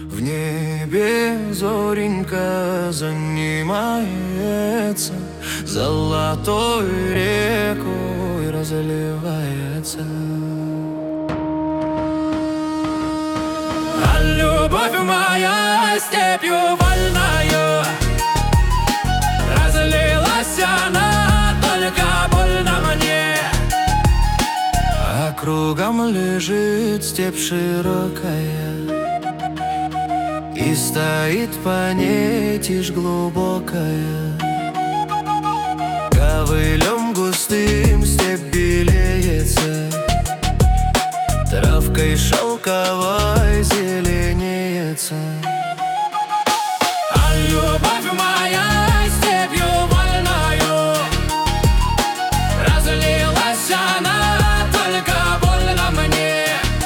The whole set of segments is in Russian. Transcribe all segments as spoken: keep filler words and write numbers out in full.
В небе зоренька занимается, золотой рекой разливается. А любовь моя степью вольною разлилась она, только больно мне. А кругом лежит степь широкая, и стоит по ней тишь глубокая. Ковылем густым степь белеется, травкой шелковой зеленеется. А любовь моя степью вольною разлилась она, только больно мне.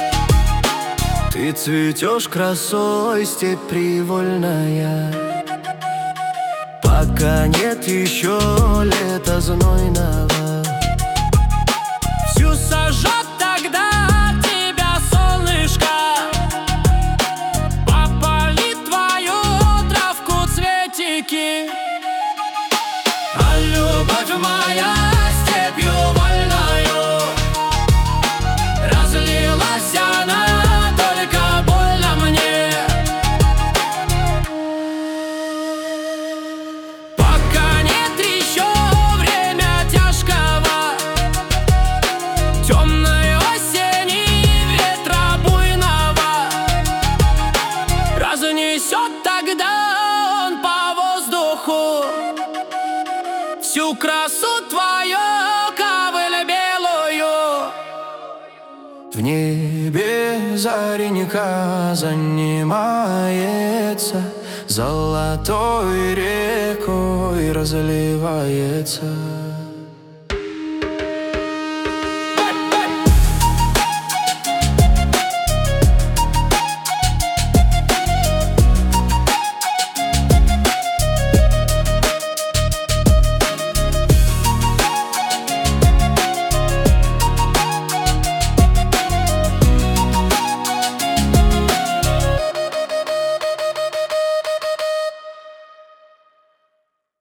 Ты цветешь красой, степь привольная, пока нет еще лета знойного. Всю сожжет тогда тебя солнышко, попалит твою травку цветики. А любовь моя степью вольною разлилась она, только больно мне. Пока нет еще время тяжкого, темной осени ветра буйного, разнесет тогда он по воздуху всю красу твою, ковыль белую. В небе заренька занимается, золотой рекой разливается.